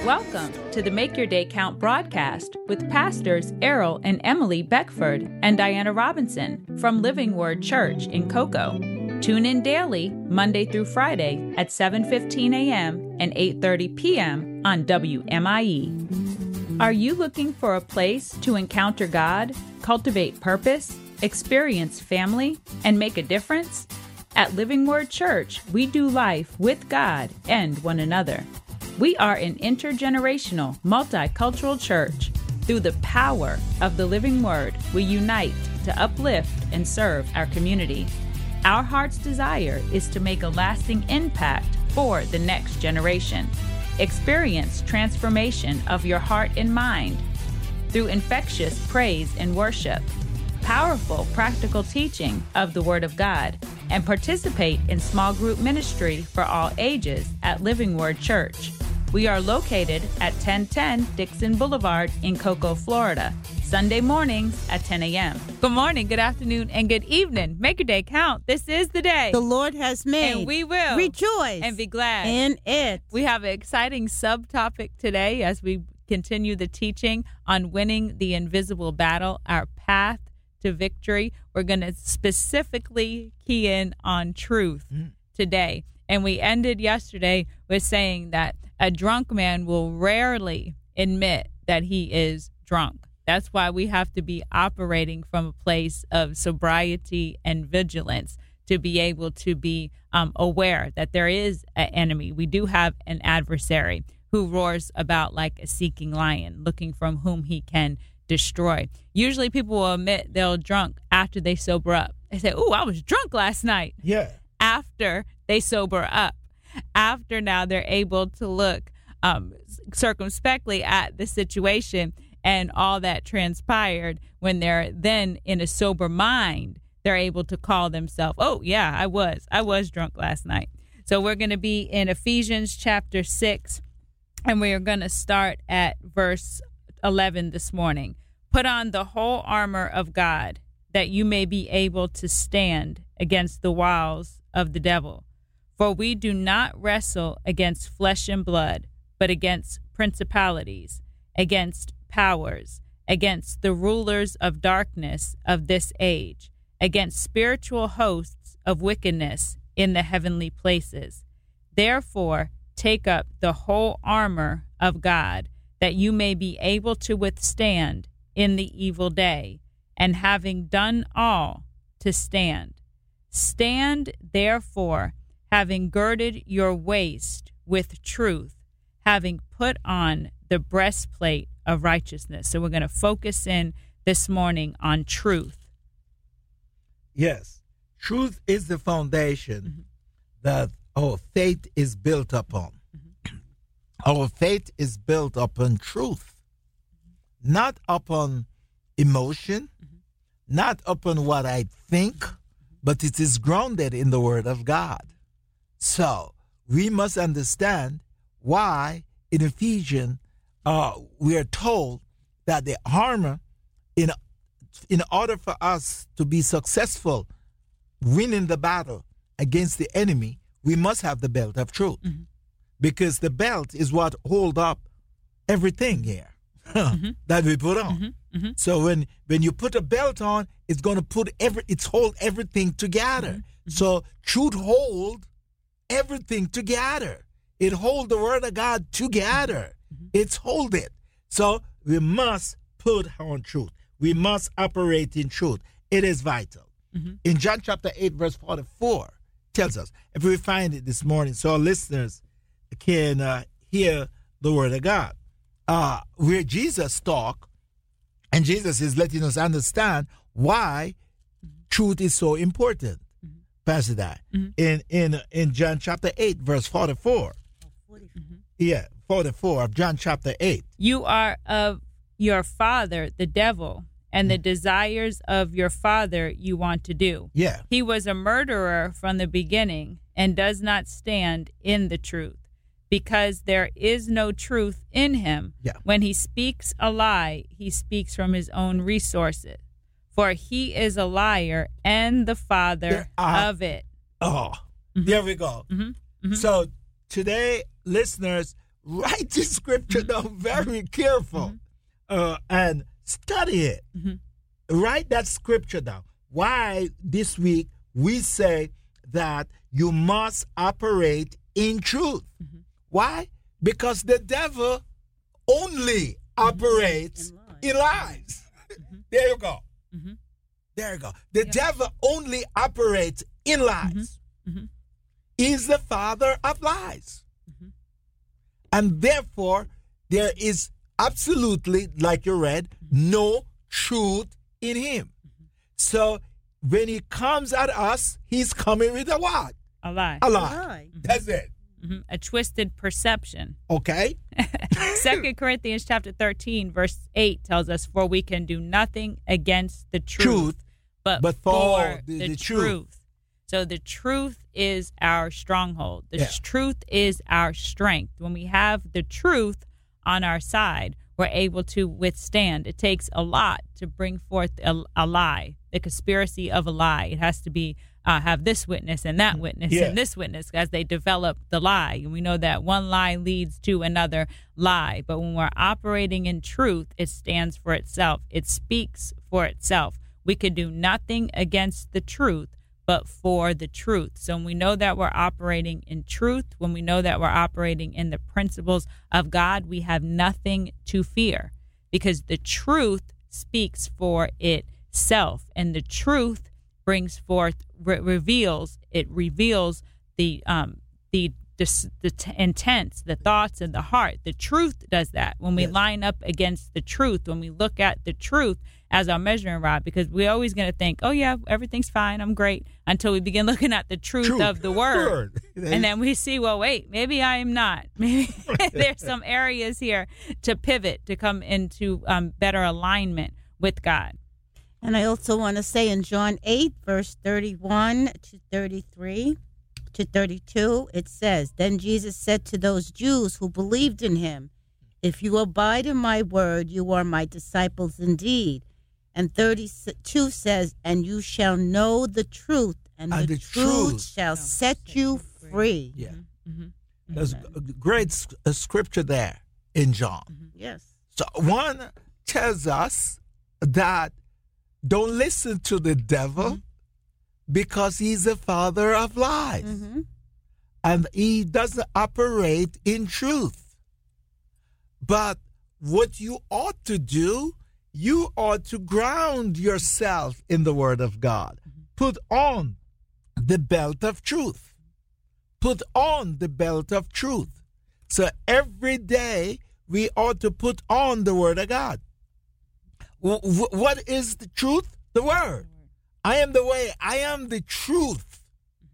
Welcome to the Make Your Day Count broadcast with Pastors Errol and Emily Beckford and Diana Robinson from Living Word Church in Cocoa. Tune in daily, Monday through Friday at 7:15 a.m. and 8:30 p.m. on WMIE. Are you looking for a place to encounter God, cultivate purpose, experience family, and make a difference? At Living Word Church, we do life with God and one another. We are an intergenerational, multicultural church. Through the power of the living word, we unite to uplift and serve our community. Our heart's desire is to make a lasting impact for the next generation. Experience transformation of your heart and mind through infectious praise and worship, powerful practical teaching of the Word of God, and participate in small group ministry for all ages at Living Word Church. We are located at 1010 Dixon Boulevard in Cocoa, Florida, Sunday mornings at 10 a.m. Good morning, good afternoon, and good evening. Make your day count. This is the day the Lord has made. And we will rejoice and be glad in it. We have an exciting subtopic today as we continue the teaching on winning the invisible battle, our path to victory. We're going to specifically key in on truth today. And we ended yesterday with saying that a drunk man will rarely admit that he is drunk. That's why we have to be operating from a place of sobriety and vigilance to be able to be aware that there is an enemy. We do have an adversary who roars about like a seeking lion, looking from whom he can destroy. Usually people will admit they're drunk after they sober up. They say, "Ooh, I was drunk last night." Yeah. After they sober up. After now they're able to look circumspectly at the situation and all that transpired. When they're then in a sober mind, they're able to call themselves, "Oh, yeah, I was drunk last night." So we're going to be in Ephesians chapter 6, and we are going to start at verse 11 this morning. Put on the whole armor of God, that you may be able to stand against the wiles of the devil. For we do not wrestle against flesh and blood, but against principalities, against powers, against the rulers of darkness of this age, against spiritual hosts of wickedness in the heavenly places. Therefore, take up the whole armor of God, that you may be able to withstand in the evil day, and having done all, to stand. Stand, therefore, having girded your waist with truth, having put on the breastplate of righteousness. So we're going to focus in this morning on truth. Yes. Truth is the foundation that our faith is built upon. Our faith is built upon truth, not upon emotion, not upon what I think, but it is grounded in the Word of God. So we must understand why in Ephesians we are told that the armor, in order for us to be successful winning the battle against the enemy, we must have the belt of truth. Because the belt is what hold up everything here that we put on. So when you put a belt on, it's going to hold everything together. So truth hold everything together. It hold the Word of God together. It's hold it. So we must put on truth. We must operate in truth. It is vital. In John chapter 8, verse 44, tells us, if we find it this morning, so our listeners can hear the Word of God, where Jesus talked, and Jesus is letting us understand why truth is so important. Pastor that in John chapter 8, verse 44. 44 of John chapter 8. You are of your father, the devil, and the desires of your father you want to do. Yeah. He was a murderer from the beginning and does not stand in the truth, because there is no truth in him. Yeah. When he speaks a lie, he speaks from his own resources, for he is a liar and the father of it. There we go. So today, listeners, write this scripture down very careful and study it. Write that scripture down. Why this week we say that you must operate in truth. Why? Because the devil only operates in lies. There you go. There you go. The devil only operates in lies. He's the father of lies. And therefore, there is absolutely, like you read, no truth in him. So when he comes at us, he's coming with a what? A lie. A lie. That's it. A twisted perception. Okay. 2 Corinthians chapter 13, verse 8 tells us, for we can do nothing against the truth, but for the truth. So the truth is our stronghold. The truth is our strength. When we have the truth on our side, we're able to withstand. It takes a lot to bring forth a lie, the conspiracy of a lie. It has to be have this witness and that witness and this witness as they develop the lie. And we know that one lie leads to another lie. But when we're operating in truth, it stands for itself. It speaks for itself. We could do nothing against the truth, but for the truth. So when we know that we're operating in truth, when we know that we're operating in the principles of God, we have nothing to fear because the truth speaks for itself. And the truth brings forth, reveals the intents, the thoughts, and the heart. The truth does that. When we line up against the truth, when we look at the truth as our measuring rod, because we're always going to think, oh, yeah, everything's fine, I'm great, until we begin looking at the truth of the word. And then we see, well, wait, maybe I am not. Maybe there's some areas here to pivot, to come into better alignment with God. And I also want to say in John 8, verse 31 to 33 to 32, it says, then Jesus said to those Jews who believed in him, if you abide in my word, you are my disciples indeed. And 32 says, and you shall know the truth, and the truth shall set you free. Yeah. There's a great scripture there in John. Yes. So one tells us that don't listen to the devil because he's the father of lies. And he doesn't operate in truth. But what you ought to do, you ought to ground yourself in the word of God. Put on the belt of truth. Put on the belt of truth. So every day we ought to put on the word of God. What is the truth? The word. I am the way. I am the truth.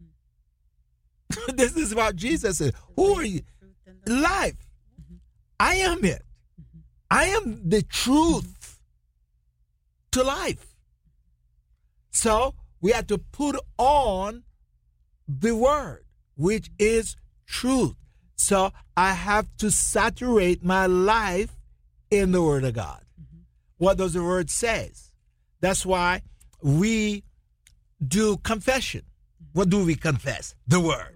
This is what Jesus said. Who are you? Life. I am it. I am the truth to life. So we have to put on the word, which is truth. So I have to saturate my life in the word of God. What does the word say? That's why we do confession. What do we confess? The word.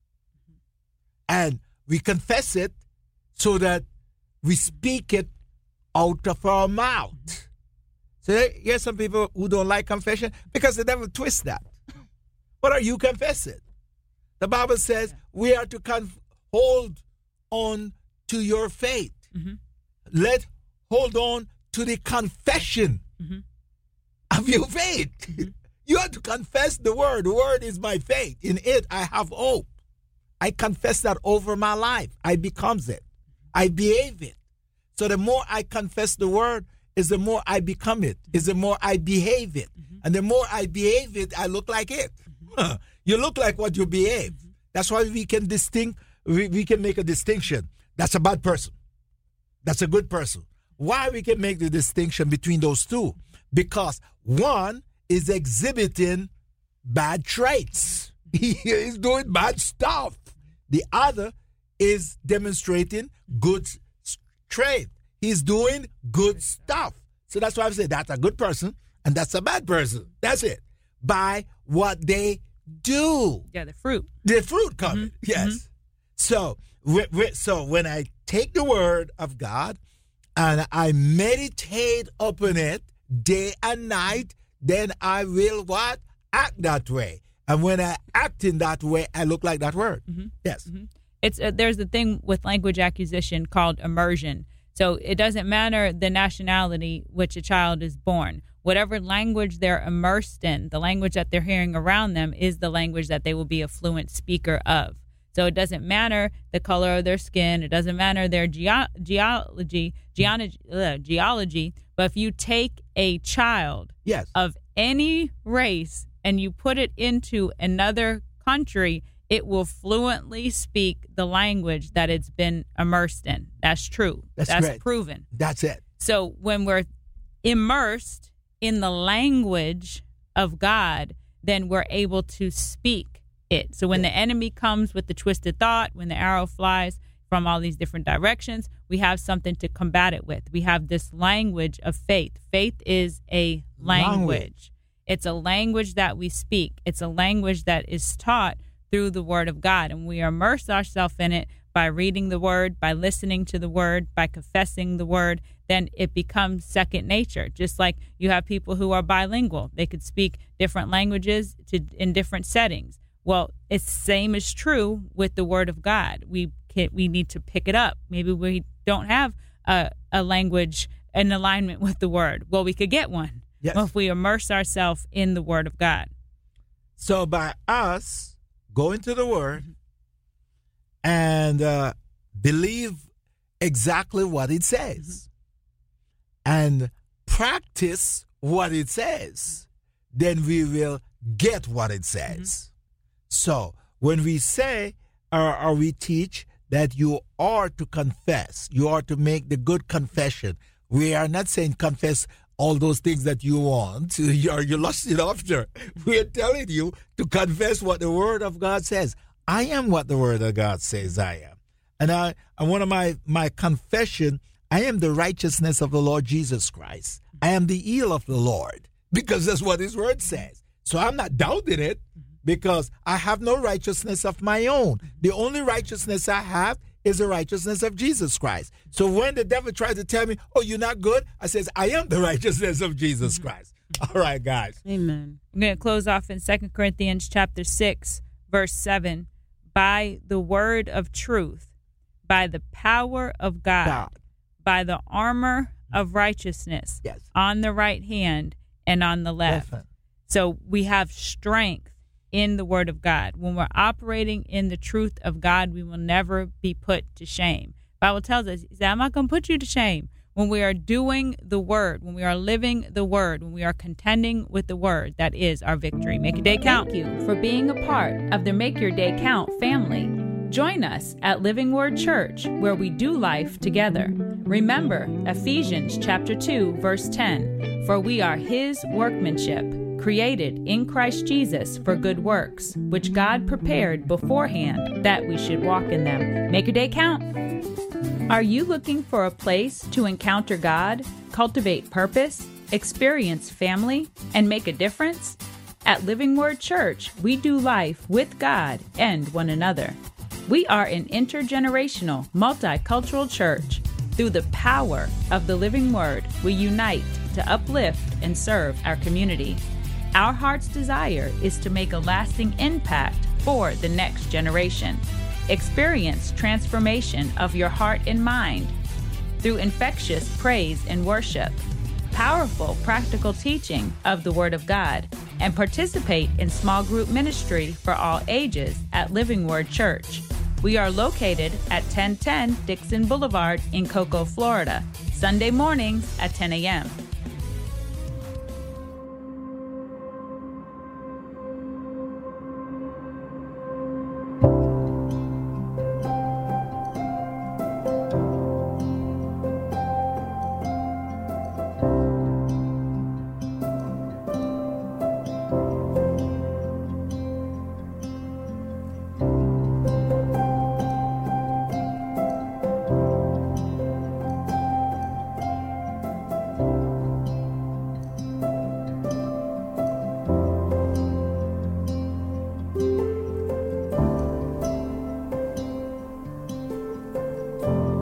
And we confess it so that we speak it out of our mouth. So here's some people who don't like confession because the devil twists that. What are you confessing? The Bible says we are to hold on to your faith. Hold on to the confession of your faith. You have to confess the word. The word is my faith. In it, I have hope. I confess that over my life. I becomes it. I behave it. So the more I confess the word, is the more I become it. Is the more I behave it. And the more I behave it, I look like it. You look like what you behave. That's why we can we can make a distinction. That's a bad person. That's a good person. Why we can make the distinction between those two? Because one is exhibiting bad traits. He is doing bad stuff. The other is demonstrating good trait. He's doing good stuff. So that's why I say that's a good person and that's a bad person. That's it. By what they do. Yeah, the fruit. The fruit coming. Yes. So So when I take the word of God and I meditate upon it day and night, then I will what? Act that way. And when I act in that way, I look like that word. Mm-hmm. Yes. Mm-hmm. It's there's a thing with language acquisition called immersion. So it doesn't matter the nationality which a child is born. Whatever language they're immersed in, the language that they're hearing around them is the language that they will be a fluent speaker of. So it doesn't matter the color of their skin. It doesn't matter their geology. But if you take a child of any race and you put it into another country, it will fluently speak the language that it's been immersed in. That's true. That's proven. That's it. So when we're immersed in the language of God, then we're able to speak it. So when the enemy comes with the twisted thought, when the arrow flies from all these different directions, we have something to combat it with. We have this language of faith. Faith is a language. It's a language that we speak. It's a language that is taught through the Word of God. And we immerse ourselves in it by reading the Word, by listening to the Word, by confessing the Word. Then it becomes second nature. Just like you have people who are bilingual. They could speak different languages in different settings. Well, it's the same is true with the Word of God. We need to pick it up. Maybe we don't have a language in alignment with the Word. Well, we could get one. Yes. Well, if we immerse ourselves in the Word of God. So by us going to the Word and believe exactly what it says and practice what it says, then we will get what it says. So when we say or we teach that you are to confess, you are to make the good confession, we are not saying confess all those things that you want, you're lusting after. We're telling you to confess what the Word of God says. I am what the Word of God says I am. And one of my confession, I am the righteousness of the Lord Jesus Christ. I am the heel of the Lord, because that's what His Word says. So I'm not doubting it, because I have no righteousness of my own. The only righteousness I have is the righteousness of Jesus Christ. So when the devil tries to tell me, oh, you're not good, I says, I am the righteousness of Jesus Christ. All right, guys. Amen. I'm going to close off in 2 Corinthians chapter 6, verse 7. By the word of truth, by the power of God, by the armor of righteousness, on the right hand and on the left. So we have strength in the Word of God. When we're operating in the truth of God, we will never be put to shame. The Bible tells us, He said, I'm not going to put you to shame. When we are doing the Word, when we are living the Word, when we are contending with the Word, that is our victory. Make your day count. Thank you for being a part of the Make Your Day Count family. Join us at Living Word Church, where we do life together. Remember Ephesians chapter 2, verse 10, for we are His workmanship, created in Christ Jesus for good works, which God prepared beforehand that we should walk in them. Make your day count. Are you looking for a place to encounter God, cultivate purpose, experience family, and make a difference? At Living Word Church, we do life with God and one another. We are an intergenerational, multicultural church. Through the power of the Living Word, we unite to uplift and serve our community. Our heart's desire is to make a lasting impact for the next generation. Experience transformation of your heart and mind through infectious praise and worship, powerful practical teaching of the Word of God, and participate in small group ministry for all ages at Living Word Church. We are located at 1010 Dixon Boulevard in Cocoa, Florida, Sunday mornings at 10 a.m.